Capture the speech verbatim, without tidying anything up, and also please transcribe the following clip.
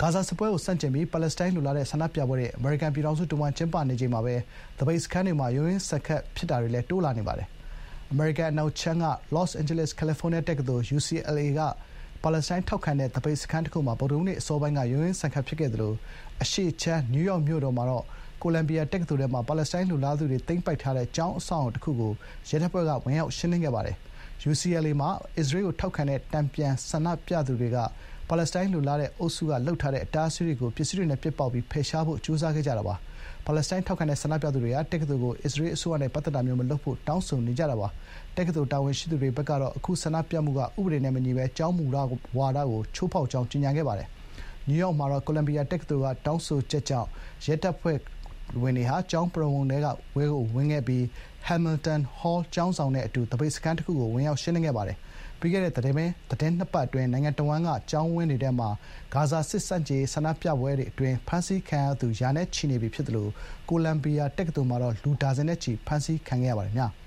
ဂါဇာစစ်ပွဲကိုစန့်ကျင်ပြီးပါလက်စတိုင်းလူလာတဲ့ဆန္ဒပြပွဲတွေအမေရိကန်ပြည်ထောင်စုတဝန်းကျင်းပနေချိန်မှာပဲသပိတ်စခန်းတွေမှာရုန်းရင်းဆန်ခတ်ဖြစ်တာတွေလည်းတိုးလာနေပါတယ်။အမေရိကန်အနောက်ခြမ်းက Los Angeles ကယ်လီဖိုးနီးယားတက္ကသိုလ် ယူ စီ အယ် အေ ကပါလက်စတိုင်းထောက်ခံတဲ့သပိတ်စခန်းတစ်ခုမှာဗုဒ္ဓဟူးနေ့အစောပိုင်းကရုန်းရင်းဆန်ခတ်ဖြစ်ခဲ့သလိုအရှေ့ခြမ်းနယူးယောက်မြို့တော်မှာတော့ကိုလံဘီယာတက္ကသိုလ်ထဲမှာပါလက်စတိုင်းလူလားသူတွေသိမ်းပိုက်ထားတဲ့ကျောင်းအဆောက်အအုံတစ်ခုကိုရဲတပ်ဖွဲ့ကဝင်ရောက်ရှင်းလင်းခဲ့ပါတယ်။ ယူ စီ အယ် အေ မှာအစ္စရေးကိုထောက်ခံတဲ့တန်ပြန်ဆန္ဒပြသူတွေကပါလက်စတိုင်းလူလားတဲ့အုပ်စုကလုပ်ထားတဲ့အတားအဆီးတွေကိုပစ္စည်းတွေနဲ့ပစ်ပေါက်ပြီးဖယ်ရှားဖို့ကြိုးစားခဲ့ကြတာပါ။ပါလက်စတိုင်းထောက်ခံတဲ့ဆန္ဒပြသူတွေကတက္ကသိုလ်ကိုအစ္စရေးအစိုးရနဲ့ပတ်သက်တာမျိုးမလုပ်ဖို့တောင်းဆိုနေကြတာပါ။တက္ကသိုလ်တာဝန်ရှိသူတွေဘက်ကတော့အခုဆန္ဒပြမှုကဥပဒေနဲ့မညီဘဲကျောင်းမူဝါဒကိုချိုးဖောက်ကြောင်းကြေညာခဲ့ပါတယ်။နယူးယောက်မှာတော့ကိုလံဘီယာတက္ကသိုလ်ကတောင်းဆိုချက်ကြောင့်ရဲတပ်ဖွဲ့ဝင်တွေဟာကျောင်းပရဝုဏ်ထဲကဝဲကိုဝင်ခဲ့ပြီး Hamilton Hall ကျောင်းဆောင်နဲ့အတူသပိတ်စခန်းတစ်ခုကိုဝင်ရောက်ရှင်းလင်းခဲ့ပါတယ်။ပြီးခဲ့တဲ့သီတင်းနှစ်ပတ်အတွင်းနိုင်ငံတစ်ဝန်းကကျောင်းဝင်းတွေထဲမှာဂါဇာစစ်ဆန့်ကျင်ရေးဆန္ဒပြပွဲတွေအတွင်းဖမ်းဆီးခံရသူရာနဲ့ချီနေပြီဖြစ်သလိုကိုလံဘီယာတက္ကသိုလ်မှာတော့လူဒါဇင်နဲ့ချီဖမ်းဆီးခံခဲ့ရပါတယ်။